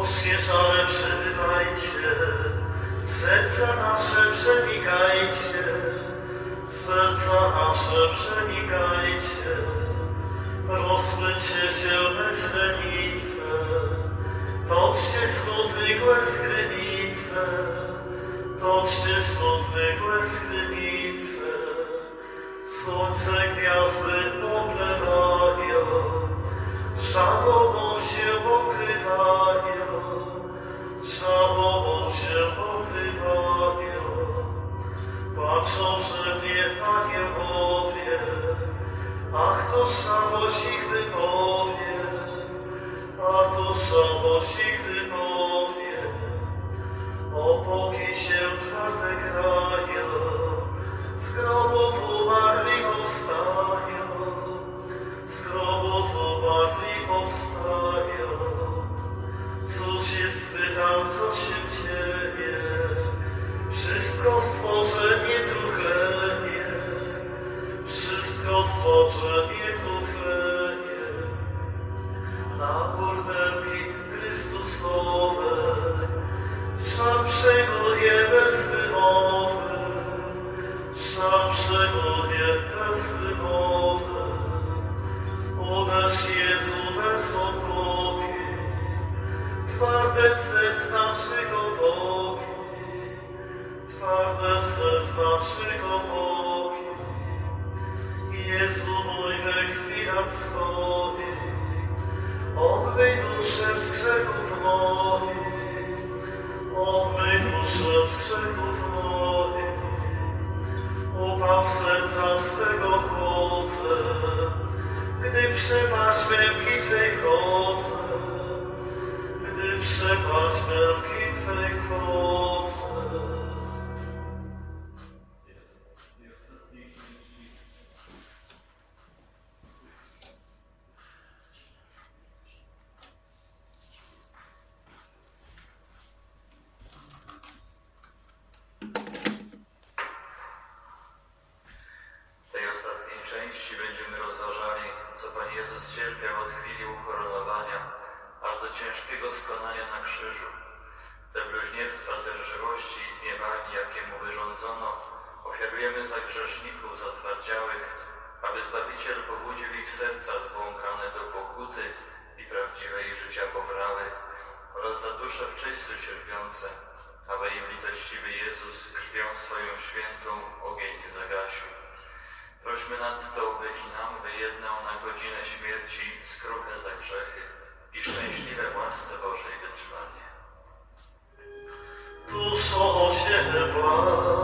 Bożkie żale przybywajcie, serca nasze przenikajcie, serca nasze przenikajcie, rozpłyńcie się bez lenice, toczcie smutne skrynice, toczcie smutne skrynice, słońce gwiazdy oplewają, żałobą się pokrywają, żałobą się pokrywają. Patrzą przednie aniołowie, a kto szamość ich wypowie, a kto szamość ich wypowie. Opoki się twarde krają, z grobów umarli powstają, z grobów umarli powstają. Cóż jest, pytam, co się dzieje? Wszystko stworzenie truchleje, wszystko stworzenie truchleje. Nabór męki Chrystusowej, szal przejmuje bez wymowy, szal przejmuje bez wymowy. Uderz Jezu bez opłoki, twarde serc naszych opoki, twarde serc naszych opoki. Jezu mój, we krwi nad stoi, obmyj duszę z grzechów moich, obmyj duszę z grzechów moich. Upaw serca swego chłodzę, gdy przepaść męki Twej chodzę, gdy przepaść męki Twej chodzę. W tej ostatniej części będziemy rozważali, co Pan Jezus cierpiał od chwili ukoronowania, aż do ciężkiego skonania na krzyżu. Te bluźnierstwa, zerżywości i zniewagi, jakie Mu wyrządzono, ofiarujemy za grzeszników zatwardziałych, aby Zbawiciel pobudził ich serca zbłąkane do pokuty i prawdziwej życia poprawy oraz za dusze w czyśćcu cierpiące, aby im litościwy Jezus krwią swoją świętą ogień nie zagasił. Prośmy nadto, by i nam wyjednał na godzinę śmierci skruchę za grzechy i szczęśliwe w łasce Bożej wytrwanie. Duszo osiedła,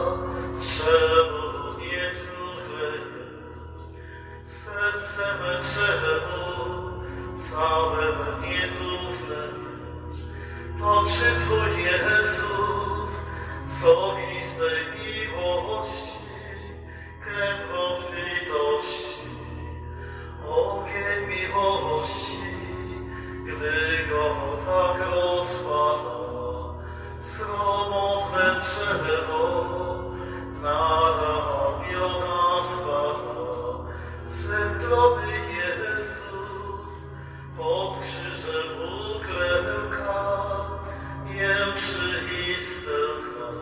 czemu nie truchlejesz? Serce me czemu całe nie truchlejesz? To czy Twój Jezus z ognistej miłości, krew obfitości, ogień miłości, gdy go tak rozpada, sromotne drzewo na ramiona spada. Zemdlony Jezus pod krzyżem uklęka, jęczy i stęka.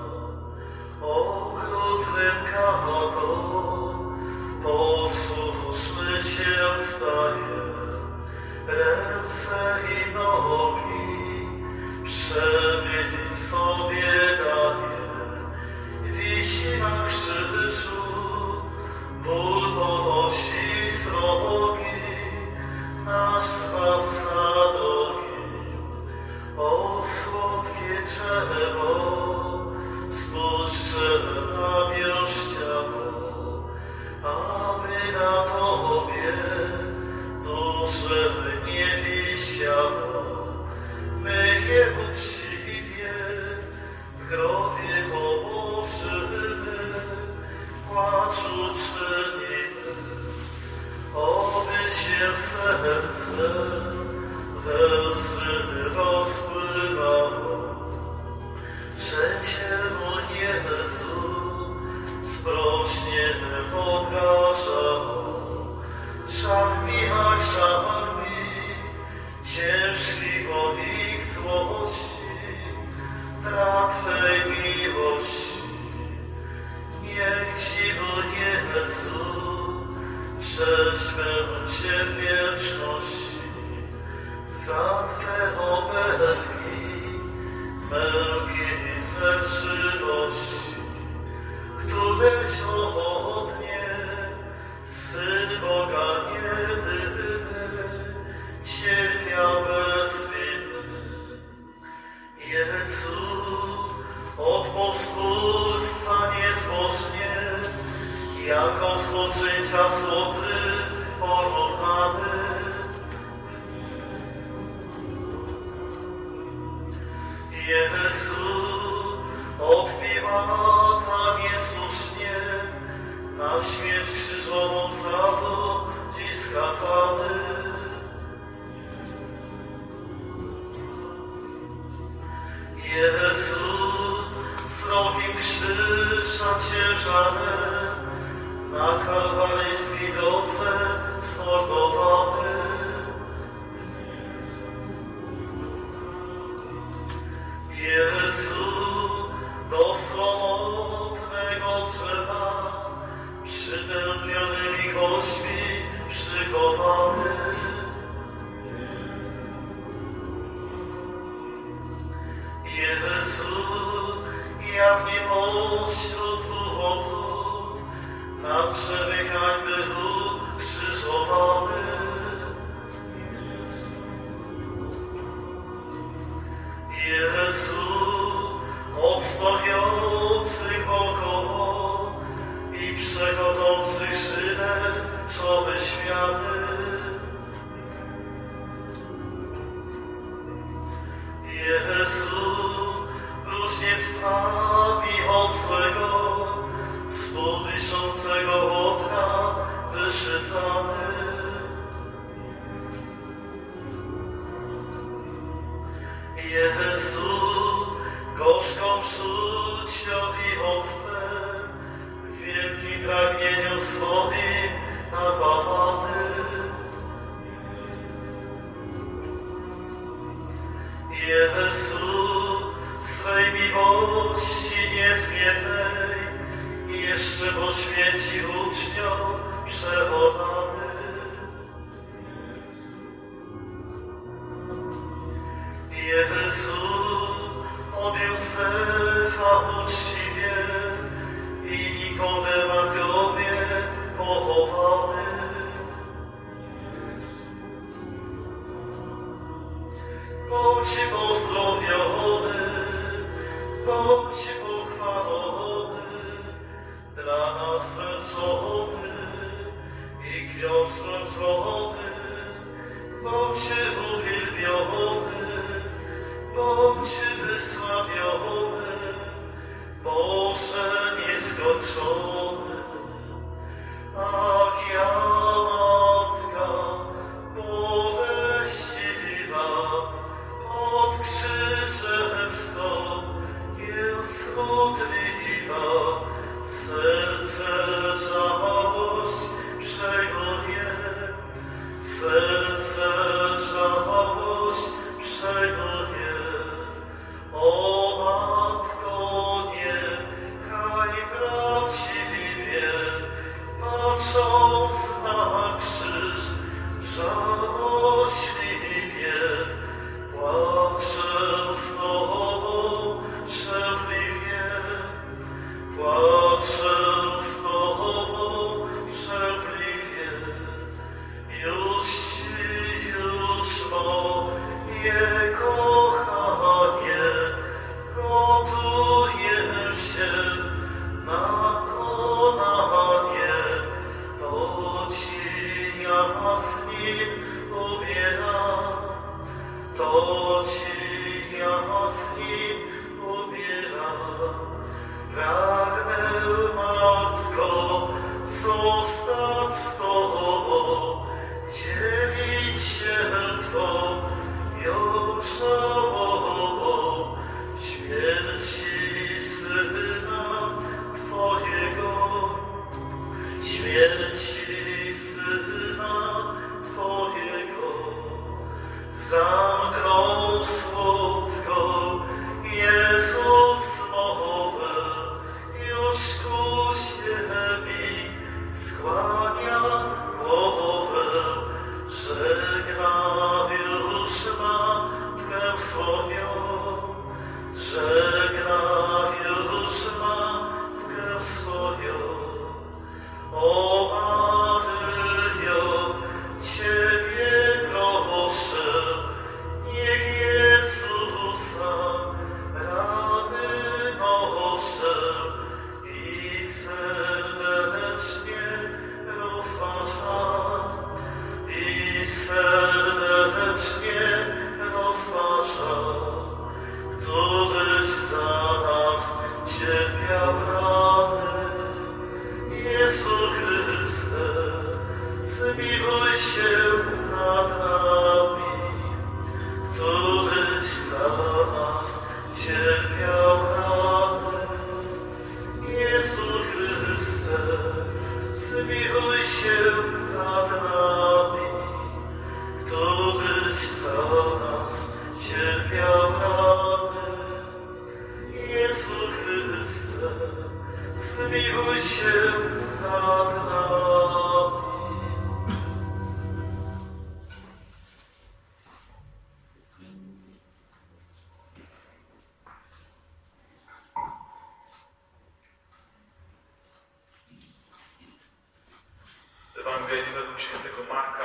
Okrutnym kato posłuszny się staje, ręce i nogi przemienić sobie daje. Wisi na krzyżu, ból ponosi srogi, nasz Zbawca drogi. O słodkie drzewo, spuszczę na miłościawo, aby na Tobie dusze nie wisiało. My je uczciwie w grobie położymy, płaczu czynimy, oby się serce we łzy rozpływało, że Cię, mój Jezu, sprośnie obrażało. Żal mi, ach, żal mi, ciężki moich złości, dla Twej miłości. Niech Ci, o Jezu, rzeźbę Cię w wieczności za Twe obelgi, męki ze żywości, któreś od mnie, Syn Boga jedyny, cierpiał bez winy. Jezu, od pospólstwa niezłożnie, jako złoczyńca złoty porównany. Jezu, od Piłata niesłusznie, na śmierć krzyżową za to dziś skazany. Jezu, srogim krzyża ciężarem, na kalwaryjskiej drodze zmordowany. Jezu, do sromotnego drzewa przytępionymi kośćmi przykopany. Jezu, jawnie pośród uchodów, na drzewie hańby ukrzyżowany. Jezu, odstawiających wokoło i przechodzących szynek czoły śmiany. Jezu, bluźnierstwami od złego, współwiszącego otra wyszydzany. Jezu, gorzką psucią i octem, w wielkim pragnieniu swoim napawany. Jezu, swej miłości niezmiernej, jeszcze po śmierci uczniom przewołany. Jezu, od Józefa uczciwie i Nikodema w grobie pochowany. Bądź pozdrowiony, bądź pochwalony, dla nas męczony i krwią zmęczony. Bądź uwielbiony, bądź wysławiony, Boże nieskończony. Ach, ja Matka boleściwa, pod krzyżem jest modliwa, serce żałość przejmuje, serce żałość przejmuje. O Matko, niechaj prawdziwie, patrząc na krzyż, żałośliwie, płaczę z Tobą żarliwie, płaczę z Tobą żarliwie. Już moje kochanie, gotuję się na konanie, to Ci ja z nim ubieram, to Ci ja z nim ubieram. Pragnę, Matko, zostać z Tobą, dzielić się Twoją żałobą, śmierci Syna Twojego, śmierci Syna Twojego. Zamknął swą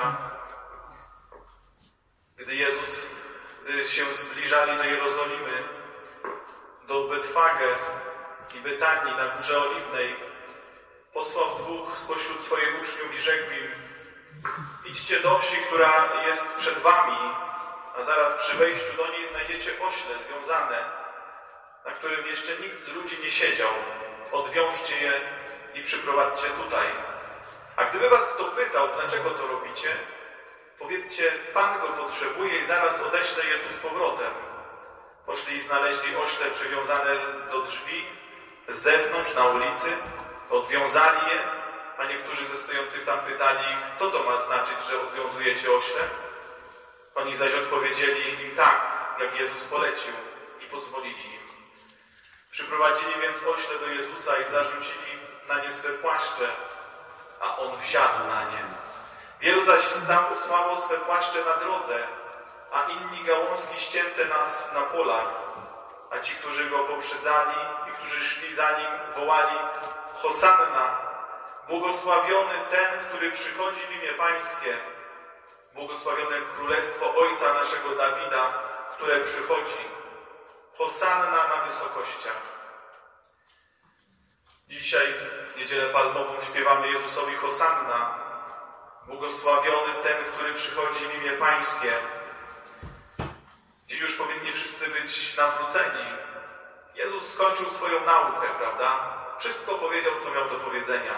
Gdy się zbliżali do Jerozolimy, do Betfage i Betanii na Górze Oliwnej, posłał dwóch spośród swoich uczniów i rzekł im: idźcie do wsi, która jest przed wami, a zaraz przy wejściu do niej znajdziecie ośle związane, na którym jeszcze nikt z ludzi nie siedział. Odwiążcie je i przyprowadźcie tutaj. A gdyby was kto pytał, dlaczego to robicie, powiedzcie: Pan go potrzebuje i zaraz odeślę je tu z powrotem. Poszli i znaleźli ośle przywiązane do drzwi z zewnątrz na ulicy, odwiązali je, a niektórzy ze stojących tam pytali ich: co to ma znaczyć, że odwiązujecie ośle? Oni zaś odpowiedzieli im tak, jak Jezus polecił, i pozwolili im. Przyprowadzili więc ośle do Jezusa i zarzucili na nie swe płaszcze, a On wsiadł na nie. Wielu zaś słało swe płaszcze na drodze, a inni gałązki ścięte na polach. A ci, którzy go poprzedzali i którzy szli za nim, wołali: Hosanna! Błogosławiony ten, który przychodzi w imię Pańskie. Błogosławione Królestwo Ojca naszego Dawida, które przychodzi. Hosanna na wysokościach. Dzisiaj w Niedzielę Palmową śpiewamy Jezusowi Hosanna. Błogosławiony ten, który przychodzi w imię Pańskie. Dziś już powinni wszyscy być nawróceni. Jezus skończył swoją naukę, prawda? Wszystko powiedział, co miał do powiedzenia.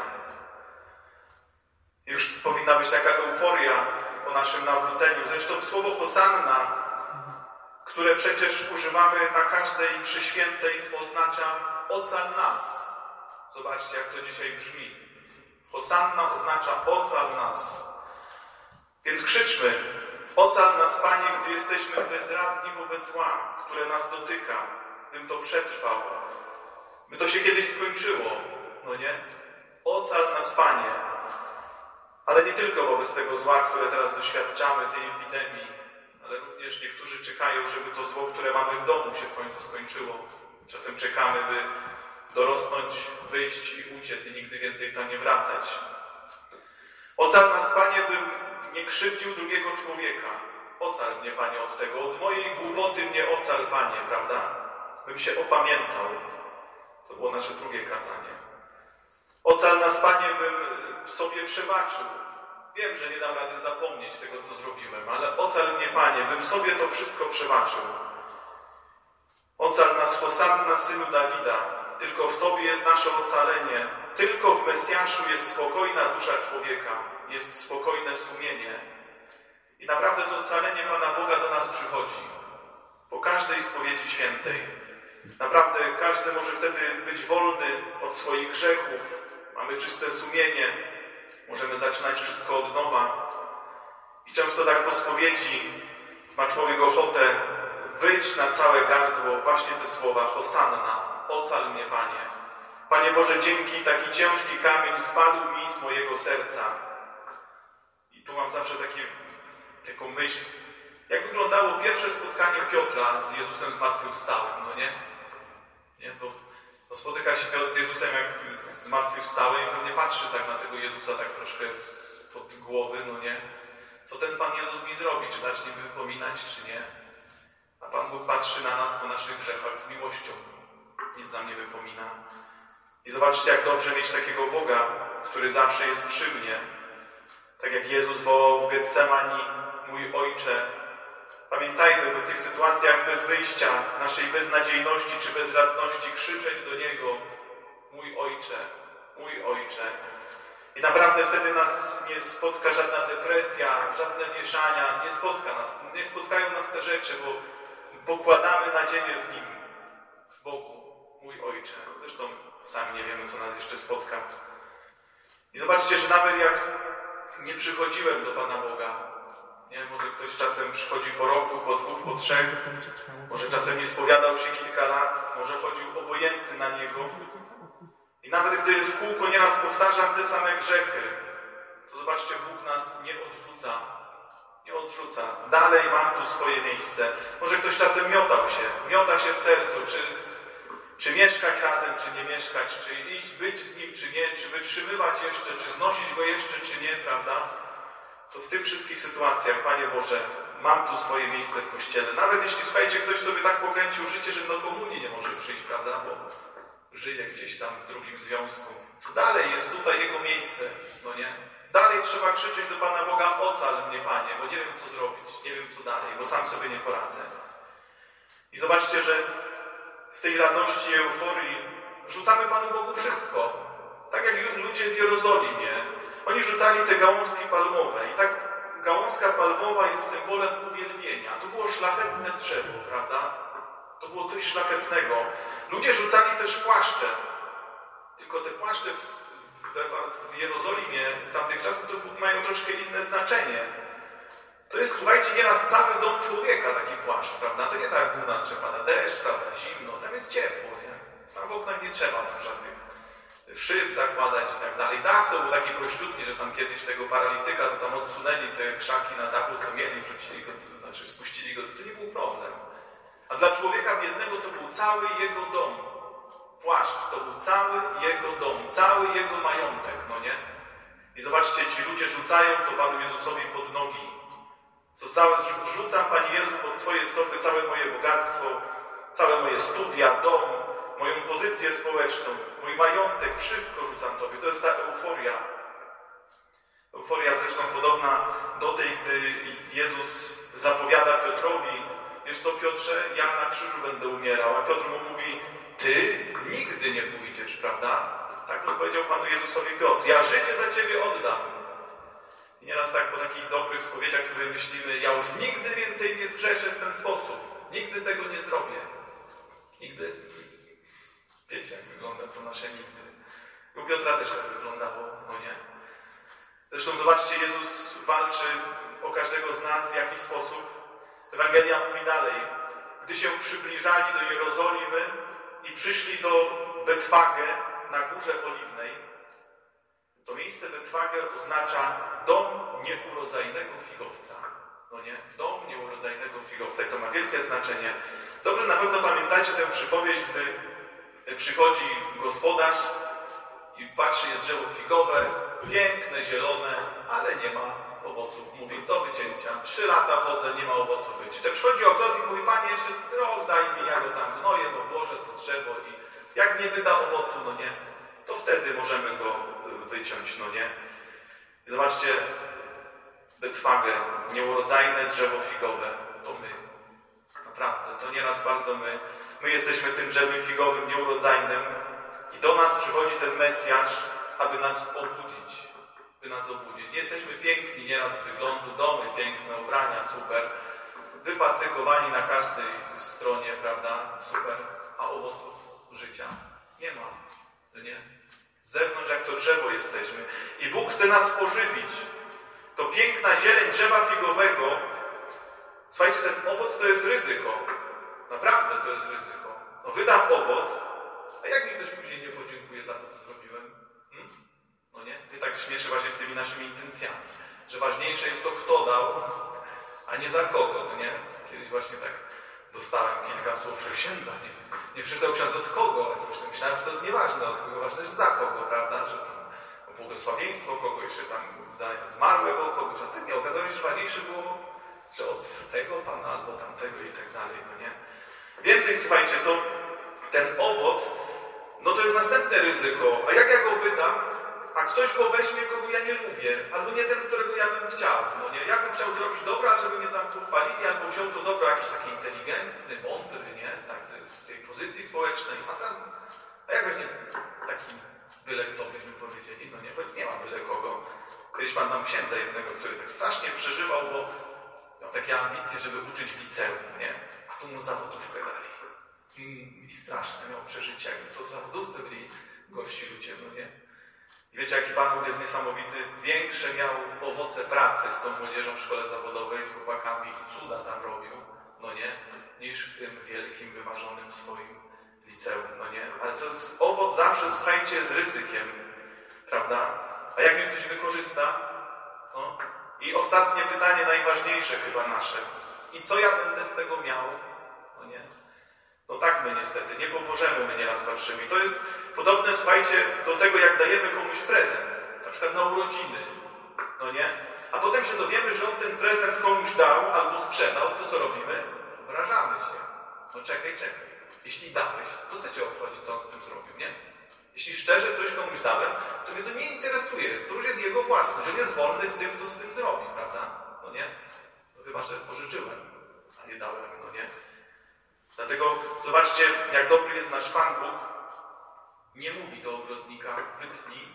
Już powinna być taka euforia po naszym nawróceniu. Zresztą słowo Hosanna, które przecież używamy na każdej mszy świętej, oznacza ocal nas. Zobaczcie, jak to dzisiaj brzmi. Hosanna oznacza ocal nas. Więc krzyczmy: ocal nas, Panie, gdy jesteśmy bezradni wobec zła, które nas dotyka, bym to przetrwał, by to się kiedyś skończyło, no nie? Ocal nas, Panie. Ale nie tylko wobec tego zła, które teraz doświadczamy, tej epidemii, ale również niektórzy czekają, żeby to zło, które mamy w domu, się w końcu skończyło. Czasem czekamy, by dorosnąć, wyjść i uciec i nigdy więcej tam nie wracać. Ocal nas, Panie, bym nie krzywdził drugiego człowieka. Ocal mnie, Panie, od tego. Od mojej głupoty mnie ocal, Panie, prawda? Bym się opamiętał. To było nasze drugie kazanie. Ocal nas, Panie, bym sobie przebaczył. Wiem, że nie dam rady zapomnieć tego, co zrobiłem, ale ocal mnie, Panie, bym sobie to wszystko przebaczył. Ocal nas, Hosanna, Synu Dawida. Tylko w Tobie jest nasze ocalenie. Tylko w Mesjaszu jest spokojna dusza człowieka. Jest spokojne sumienie. I naprawdę to ocalenie Pana Boga do nas przychodzi. Po każdej spowiedzi świętej. Naprawdę każdy może wtedy być wolny od swoich grzechów. Mamy czyste sumienie. Możemy zaczynać wszystko od nowa. I często tak po spowiedzi ma człowiek ochotę wyjść na całe gardło właśnie te słowa: Hosanna, ocal mnie, Panie. Panie Boże, dzięki, taki ciężki kamień spadł mi z mojego serca. I tu mam zawsze taką myśl, jak wyglądało pierwsze spotkanie Piotra z Jezusem zmartwychwstałym, no nie? Bo spotyka się Piotr z Jezusem jak zmartwychwstały i pewnie patrzy tak na tego Jezusa tak troszkę spod głowy, no nie? Co ten Pan Jezus mi zrobi? Czy zacznie mi wypominać, czy nie? A Pan Bóg patrzy na nas po naszych grzechach z miłością. Nic nam nie wypomina. I zobaczcie, jak dobrze mieć takiego Boga, który zawsze jest przy mnie. Tak jak Jezus wołał w Getsemani: mój Ojcze. Pamiętajmy, by w tych sytuacjach bez wyjścia, naszej beznadziejności czy bezradności krzyczeć do Niego: mój Ojcze, mój Ojcze. I naprawdę wtedy nas nie spotka żadna depresja, żadne wieszania, nie spotkają nas te rzeczy, bo pokładamy nadzieję w Nim, w Bogu, mój Ojcze. Zresztą sami nie wiemy, co nas jeszcze spotka. I zobaczcie, że nawet jak nie przychodziłem do Pana Boga, nie? Może ktoś czasem przychodzi po roku, po 2, po 3, może czasem nie spowiadał się kilka lat, może chodził obojętny na Niego. I nawet gdy w kółko nieraz powtarzam te same grzechy, to zobaczcie, Bóg nas nie odrzuca. Nie odrzuca. Dalej mam tu swoje miejsce. Może ktoś czasem miota się w sercu, czy mieszkać razem, czy nie mieszkać, czy iść, być z Nim, czy nie, czy wytrzymywać jeszcze, czy znosić Go jeszcze, czy nie, prawda? to w tych wszystkich sytuacjach, Panie Boże, mam tu swoje miejsce w Kościele. Nawet jeśli, słuchajcie, ktoś sobie tak pokręcił życie, że do komunii nie może przyjść, prawda, bo żyje gdzieś tam w drugim związku, to dalej jest tutaj jego miejsce, no nie? Dalej trzeba krzyczeć do Pana Boga: ocal mnie, Panie, bo nie wiem, co zrobić, nie wiem, co dalej, bo sam sobie nie poradzę. I zobaczcie, że w tej radości i euforii rzucamy Panu Bogu wszystko. Tak jak ludzie w Jerozolimie. Oni rzucali te gałązki palmowe i tak gałązka palmowa jest symbolem uwielbienia. To było szlachetne drzewo, prawda? To było coś szlachetnego. Ludzie rzucali też płaszcze. Tylko te płaszcze w Jerozolimie w tamtych czasach to mają troszkę inne znaczenie. To jest, słuchajcie, nieraz cały dom człowieka taki płaszcz, prawda? To nie tak jak u nas, że pada deszcz, prawda, zimno, tam jest ciepło, nie? Tam w oknach nie trzeba tam żadnych szyb zakładać i tak dalej. Dach to był taki prościutki, że tam kiedyś tego paralityka to tam odsunęli te krzaki na dachu, co mieli, wrzucili go, znaczy spuścili go, to nie był problem. A dla człowieka biednego to był cały jego dom. Płaszcz to był cały jego dom, cały jego majątek, no nie? I zobaczcie, ci ludzie rzucają to Panu Jezusowi pod nogi. Co całe rzucam, Panie Jezu, pod Twoje stopy całe moje bogactwo, całe moje studia, dom, moją pozycję społeczną, mój majątek, wszystko rzucam Tobie. To jest ta euforia. Euforia zresztą podobna do tej, gdy Jezus zapowiada Piotrowi: wiesz co, Piotrze, ja na krzyżu będę umierał. A Piotr mu mówi: ty nigdy nie pójdziesz, prawda? Tak odpowiedział Panu Jezusowi Piotr: ja życie za Ciebie oddam. I nieraz tak po takich dobrych spowiedziach sobie myślimy: ja już nigdy więcej nie zgrzeszę w ten sposób. Nigdy tego nie zrobię. Nigdy. Wiecie, jak wygląda to nasze nigdy. U Piotra też tak wyglądało, no nie? Zresztą zobaczcie, Jezus walczy o każdego z nas w jaki sposób. Ewangelia mówi dalej: gdy się przybliżali do Jerozolimy i przyszli do Betfage na Górze Oliwnej, to miejsce Betfage oznacza dom nieurodzajnego figowca. No nie? Dom nieurodzajnego figowca. I to ma wielkie znaczenie. Dobrze na pewno pamiętacie tę przypowieść, gdy przychodzi gospodarz i patrzy, jest drzewo figowe, piękne, zielone, ale nie ma owoców. Mówi: do wycięcia. 3 lata chodzę, nie ma owoców wycięcia. Przychodzi ogrodnik i mówi: Panie, jeszcze rok daj mi, ja go tam gnoję, obłożę to drzewo i jak nie wyda owocu, no nie, to wtedy możemy go wyciąć, no nie. I zobaczcie, Betfage, nieurodzajne drzewo figowe, to my. Naprawdę, to nieraz bardzo my jesteśmy tym drzewem figowym nieurodzajnym i do nas przychodzi ten Mesjasz, aby nas obudzić. By nas obudzić. Nie jesteśmy piękni nieraz z wyglądu, domy piękne, ubrania, super, wypacykowani na każdej stronie, prawda, super, a owoców życia nie ma, nie? Z zewnątrz jak to drzewo jesteśmy. I Bóg chce nas pożywić. To piękna zieleń drzewa figowego, słuchajcie, ten owoc to jest ryzyko. Naprawdę to jest ryzyko. No wydam owoc, a jak mi ktoś później nie podziękuje za to, co zrobiłem? No nie? I tak śmieszy właśnie z tymi naszymi intencjami. Że ważniejsze jest to, kto dał, a nie za kogo, no nie? Kiedyś właśnie tak dostałem kilka słów, że księdza nie przytał ksiądz od kogo, ale zresztą myślałem, że to jest nieważne, od kogo, ważne jest za kogo, prawda? Że tam o błogosławieństwo kogoś, że tam za zmarłego kogoś, a nie, okazało się, że ważniejsze było, że od tego Pana albo tamtego i tak dalej, no nie? Więcej, słuchajcie, to ten owoc, no to jest następne ryzyko. A jak ja go wydam, a ktoś go weźmie, kogo ja nie lubię, albo nie ten, którego ja bym chciał, no nie? Ja bym chciał zrobić dobro, a żeby mnie tam pochwalili, albo wziął to dobro jakiś taki inteligentny, mądry, nie? Tak, z tej pozycji społecznej, a jak weźmie taki byle kto, byśmy powiedzieli, no nie ma byle kogo. Kiedyś pan tam księdza jednego, który tak strasznie przeżywał, bo miał takie ambicje, żeby uczyć w liceum, nie? A tu mu zawodówkę dali. I straszne miał przeżycie, jakby to zawodówcy byli gorsi ludzie, no nie? I wiecie, jaki Pan Bóg jest niesamowity? Większe miał owoce pracy z tą młodzieżą w szkole zawodowej, z chłopakami i cuda tam robił, no nie? Niż w tym wielkim, wymarzonym swoim liceum, no nie? Ale to jest owoc zawsze, słuchajcie, z ryzykiem, prawda? A jak mnie ktoś wykorzysta? No. I ostatnie pytanie, najważniejsze chyba nasze. I co ja będę z tego miał? No nie? No tak my niestety, nie po Bożemu my nieraz patrzymy. I to jest podobne, słuchajcie, do tego, jak dajemy komuś prezent. Na przykład na urodziny. No nie? A potem się dowiemy, że on ten prezent komuś dał albo sprzedał, to co robimy? Obrażamy się. No czekaj. Jeśli dałeś, to co cię obchodzi, co on z tym zrobił, nie? Jeśli szczerze coś komuś dałem, to mnie to nie interesuje. To już jest jego własność. On jest wolny w tym, co z tym zrobi, prawda? No nie? No chyba, że pożyczyłem, a nie dałem, no nie? Dlatego zobaczcie, jak dobry jest nasz Pan Bóg. Nie mówi do ogrodnika, wytnij,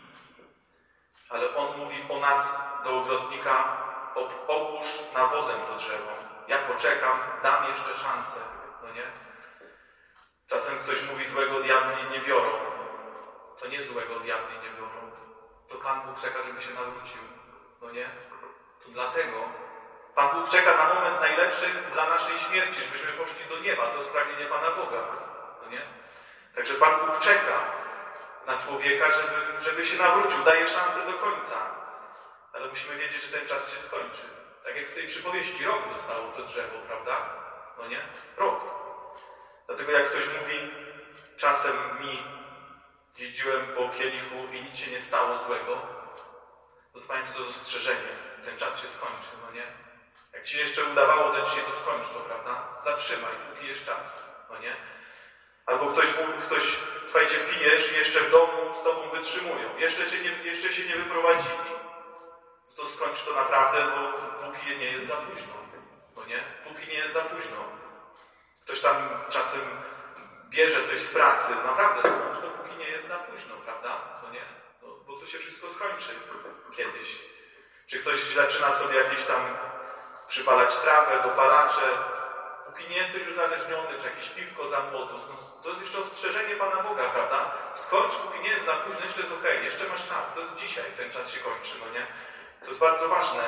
ale On mówi o nas do ogrodnika, obłóż nawozem to drzewo. Ja poczekam, dam jeszcze szansę, no nie? Czasem ktoś mówi, złego diabli nie biorą. To nie złego diabli nie biorą. To Pan Bóg czeka, żeby się nawrócił, no nie? To dlatego Pan Bóg czeka na moment najlepszy dla naszej śmierci, żebyśmy poszli do nieba. To jest pragnienie Pana Boga, no nie? Także Pan Bóg czeka na człowieka, żeby się nawrócił, daje szansę do końca. Ale musimy wiedzieć, że ten czas się skończy. Tak jak w tej przypowieści, rok dostało to drzewo, prawda? No nie? Rok. Dlatego jak ktoś mówi, czasem jeździłem po kielichu i nic się nie stało złego, to pamiętaj to zastrzeżenie. Ten czas się skończy, no nie? Jak ci jeszcze udawało dać się, to skończ to, prawda? Zatrzymaj, póki jest czas, no nie? Albo słuchajcie, pijesz i jeszcze w domu z tobą wytrzymują. Jeszcze się nie wyprowadzili. To skończ to naprawdę, bo póki nie jest za późno. No nie? Póki nie jest za późno. Ktoś tam czasem bierze coś z pracy. Naprawdę skończ to, póki nie jest za późno, prawda? No nie? No, bo to się wszystko skończy kiedyś. Czy ktoś zaczyna sobie jakieś tam przypalać trawę, dopalacze. Póki nie jesteś uzależniony, czy jakieś piwko za młodość, no, to jest jeszcze ostrzeżenie Pana Boga, prawda? Skończ, póki nie jest za późno, jeszcze jest okej, jeszcze masz czas. To dzisiaj ten czas się kończy, no nie? To jest bardzo ważne.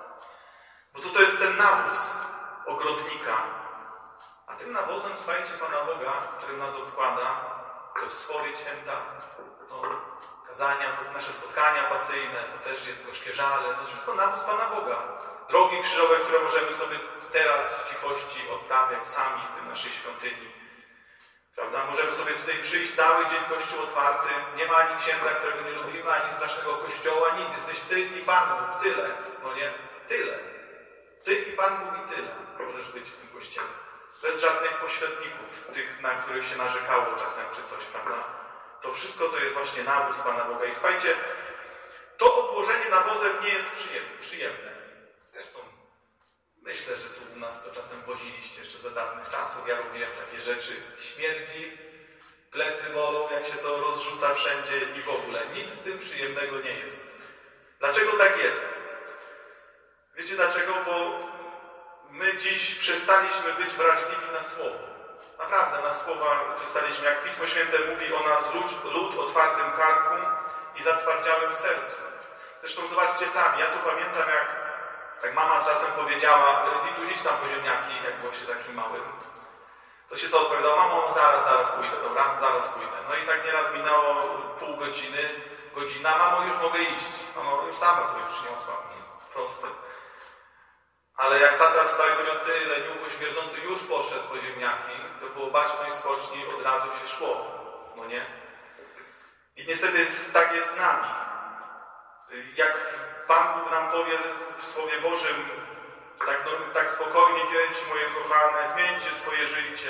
Bo to jest ten nawóz ogrodnika. A tym nawozem, słuchajcie, Pana Boga, który nas obkłada, to spory święta, to kazania, to nasze spotkania pasyjne, to też jest gorzkie żale, to wszystko nawóz Pana Boga. Drogi krzyżowe, które możemy sobie teraz w cichości odprawiać sami w tym naszej świątyni. Prawda? Możemy sobie tutaj przyjść cały dzień, kościół otwarty. Nie ma ani księdza, którego nie lubimy, ani strasznego kościoła, nic. Jesteś Ty i Pan Bóg. Tyle. No nie? Tyle. Ty i Pan Bóg i tyle. Możesz być w tym kościele. Bez żadnych pośredników, tych, na których się narzekało czasem czy coś, prawda? To wszystko to jest właśnie nawóz Pana Boga. I słuchajcie, to obłożenie nawozem nie jest przyjemne. Zresztą myślę, że tu u nas to czasem woziliście jeszcze za dawnych czasów. Ja robiłem takie rzeczy. Śmierdzi, plecy bolą, jak się to rozrzuca wszędzie i w ogóle. Nic w tym przyjemnego nie jest. Dlaczego tak jest? Wiecie dlaczego? Bo my dziś przestaliśmy być wrażliwi na słowo. Naprawdę na słowa przestaliśmy. Jak Pismo Święte mówi o nas lud otwartym karku i zatwardziałym sercu. Zresztą zobaczcie sami, ja tu pamiętam jak mama z czasem powiedziała, Wituś, idź tam po ziemniaki, jak byłem się takim małym. To się co odpowiadał, mamo, zaraz pójdę, dobra? Zaraz pójdę. No i tak nieraz minęło pół godziny, godzina, mamo, już mogę iść. Mamo, już sama sobie przyniosła. Proste. Ale jak tata wstał i powiedział, ty, leniuchu śmierdzący, już poszedł po ziemniaki, to było baczność skoczni, od razu się szło. No nie? I niestety tak jest z nami. Jak Pan Bóg nam powie w Słowie Bożym, tak spokojnie, dzieci moje kochane, zmieńcie swoje życie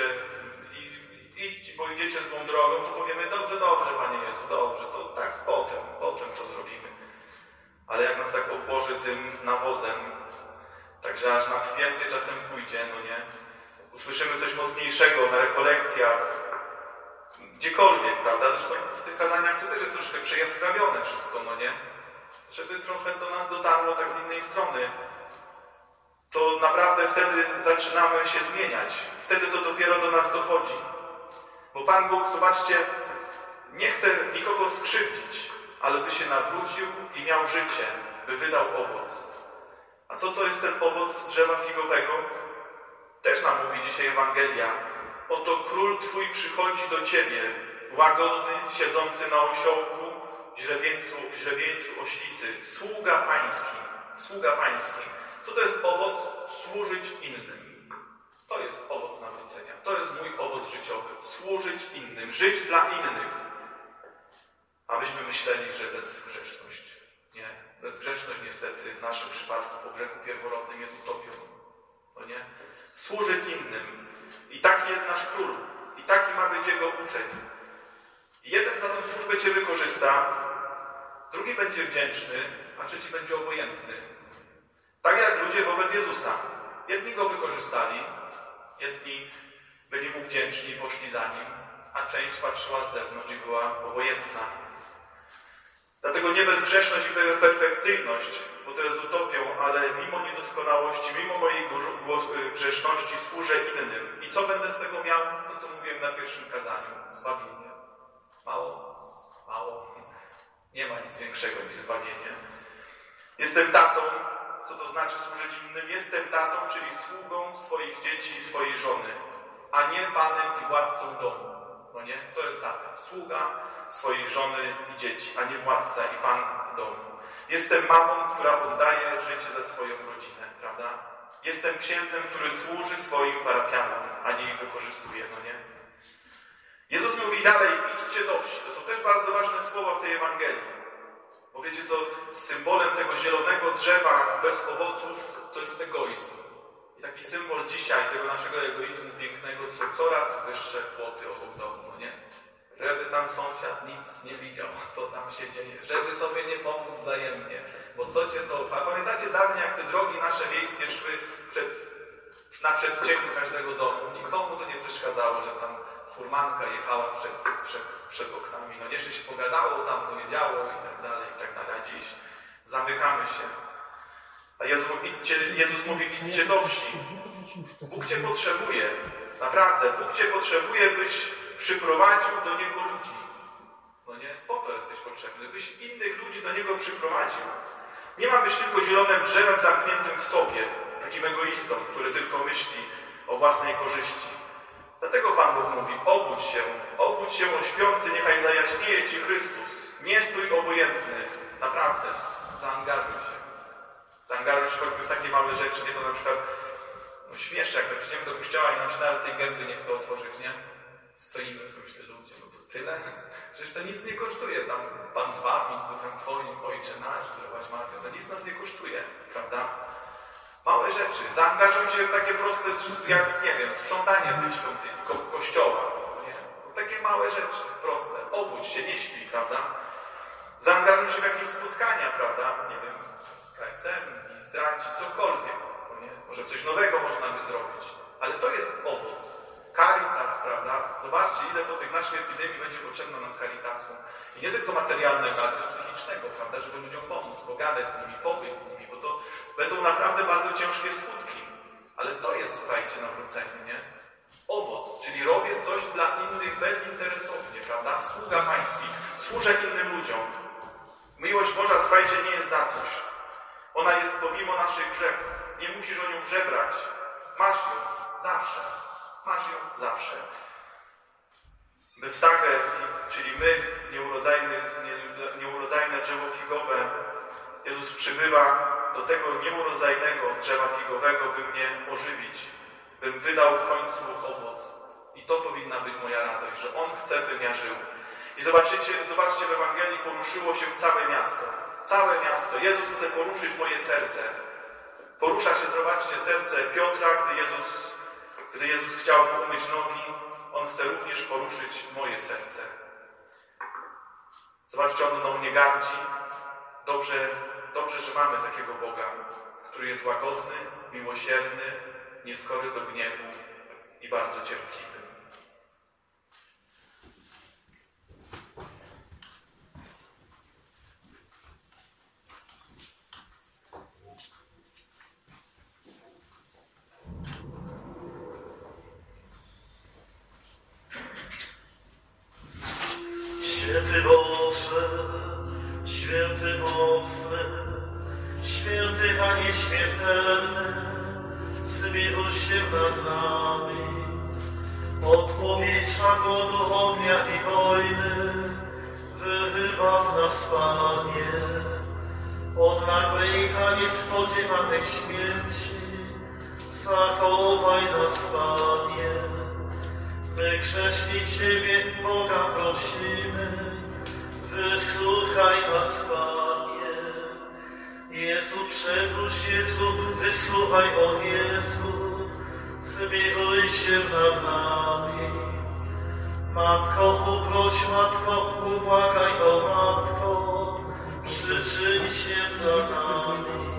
i idźcie, bo idziecie złą drogą, to powiemy, dobrze, Panie Jezu, dobrze, to tak potem to zrobimy. Ale jak nas tak obłoży tym nawozem, także aż nam w pięty czasem pójdzie, no nie? Usłyszymy coś mocniejszego na rekolekcjach, gdziekolwiek, prawda? Zresztą w tych kazaniach to też jest troszkę przejaskrawione wszystko, no nie? Żeby trochę do nas dotarło tak z innej strony, to naprawdę wtedy zaczynamy się zmieniać. Wtedy to dopiero do nas dochodzi. Bo Pan Bóg, zobaczcie, nie chce nikogo skrzywdzić, ale by się nawrócił i miał życie, by wydał owoc. A co to jest ten owoc drzewa figowego? Też nam mówi dzisiaj Ewangelia. Oto król Twój przychodzi do Ciebie, łagodny, siedzący na osiołku, źrebięciu oślicy, sługa pański. Co to jest owoc? Służyć innym. To jest owoc nawrócenia. To jest mój owoc życiowy. Służyć innym, żyć dla innych. A myśmy myśleli, że bezgrzeszność. Nie. Bezgrzeczność niestety w naszym przypadku po grzechu pierworodnym jest utopią. No nie? Służyć innym. I taki jest nasz król. I taki ma być jego uczeń. Jeden za tę służbę cię wykorzysta, drugi będzie wdzięczny, a trzeci będzie obojętny. Tak jak ludzie wobec Jezusa. Jedni go wykorzystali, jedni byli mu wdzięczni i poszli za nim, a część patrzyła z zewnątrz i była obojętna. Dlatego nie bezgrzeszność i perfekcyjność, bo to jest utopią, ale mimo niedoskonałości, mimo mojej grzeszności służę innym. I co będę z tego miał? To, co mówiłem na pierwszym kazaniu. Zbawienie. Mało. Nie ma nic większego niż zbawienie. Jestem tatą. Co to znaczy służyć innym? Jestem tatą, czyli sługą swoich dzieci i swojej żony, a nie panem i władcą domu. No nie? To jest tata. Sługa swojej żony i dzieci, a nie władca i pan domu. Jestem mamą, która oddaje życie za swoją rodzinę, prawda? Jestem księdzem, który służy swoim parafianom, a nie ich wykorzystuje, no nie? Jezus mówi dalej, idźcie do wsi. To są też bardzo ważne słowa w tej Ewangelii. Bo wiecie co, symbolem tego zielonego drzewa bez owoców to jest egoizm. I taki symbol dzisiaj tego naszego egoizmu pięknego są coraz wyższe płoty obok domu, no nie? Żeby tam sąsiad nic nie widział, co tam się dzieje. Żeby sobie nie pomóc wzajemnie. Bo co cię to... A pamiętacie dawniej, jak te drogi nasze wiejskie szły na przedcieniu każdego domu. Nikomu to nie przeszkadzało, że tam furmanka jechała przed oknami. No jeszcze się pogadało, tam dowiedziało i tak dalej. A dziś zamykamy się. A Jezus mówi, idźcie do wsi. Bóg cię potrzebuje. Naprawdę, Bóg cię potrzebuje, byś przyprowadził do Niego ludzi. No nie? Po to jesteś potrzebny, byś innych ludzi do Niego przyprowadził. Nie ma być tylko zielonym drzewem zamkniętym w sobie, takim egoistą, który tylko myśli o własnej korzyści. Dlatego Pan Bóg mówi, obudź się o śpiący, niechaj zajaśnieje Ci Chrystus. Nie stój obojętny, naprawdę, zaangażuj się. Zaangażuj się choćby w takie małe rzeczy, nie to na przykład, no śmieszne, jak to przyjdziemy do kościoła i nam się nawet tej gęby nie chce otworzyć, nie? Stoimy sobie, myślę, ludzie, no to tyle? Przecież to nic nie kosztuje, tam Pan zbawi, z duchem Twoim, Ojcze nasz, zdrowaś Matkę, to nic nas nie kosztuje, prawda? Małe rzeczy. Zaangażuj się w takie proste, jak, nie wiem, sprzątanie tej świątyni, kościoła. Nie? Takie małe rzeczy, proste. Obudź się, nie śpi, prawda? Zaangażuj się w jakieś spotkania, prawda? Nie wiem, z KSM, ministranci, cokolwiek. Nie? Może coś nowego można by zrobić. Ale to jest owoc. Caritas, prawda? Zobaczcie, ile po tych naszych epidemii będzie potrzebne nam caritasu. I nie tylko materialnego, ale też psychicznego, prawda? Żeby ludziom pomóc, pogadać z nimi, pobyć z nimi, bo to będą naprawdę bardzo ciężkie skutki. Ale to jest, słuchajcie, nawrócenie, nie? Owoc, czyli robię coś dla innych bezinteresownie, prawda? Sługa pański, służę innym ludziom. Miłość Boża, słuchajcie, nie jest za coś. Ona jest pomimo naszych grzechów. Nie musisz o nią żebrać. Masz ją zawsze. Masz ją zawsze. Beftagę, czyli my, nieurodzajne drzewo figowe, Jezus przybywa do tego nieurodzajnego drzewa figowego, by mnie ożywić, bym wydał w końcu owoc. I to powinna być moja radość, że On chce, bym ja żył. I zobaczcie, w Ewangelii poruszyło się całe miasto. Całe miasto. Jezus chce poruszyć moje serce. Porusza się, zobaczcie, serce Piotra, gdy Jezus chciał mu umyć nogi. On chce również poruszyć moje serce. Zobaczcie, On mną nie gardzi. Dobrze, że mamy takiego Boga, który jest łagodny, miłosierny, nieskory do gniewu i bardzo cierpliwy. Święty Boże, święty mocny, święty a nieśmiertelny, zmiłuj się nad nami. Od powietrza głodu, ognia i wojny, wybaw nas, Panie. Od nagłej i niespodziewanej śmierci, zachowaj nas, Panie. My grzeszni Ciebie, Boga prosimy, wysłuchaj nas, Panie. Jezu, przepuść, Jezu, wysłuchaj, o Jezu, zmiłuj się nad nami. Matko, uproś, Matko, ubłagaj, o Matko, przyczyń się za nami.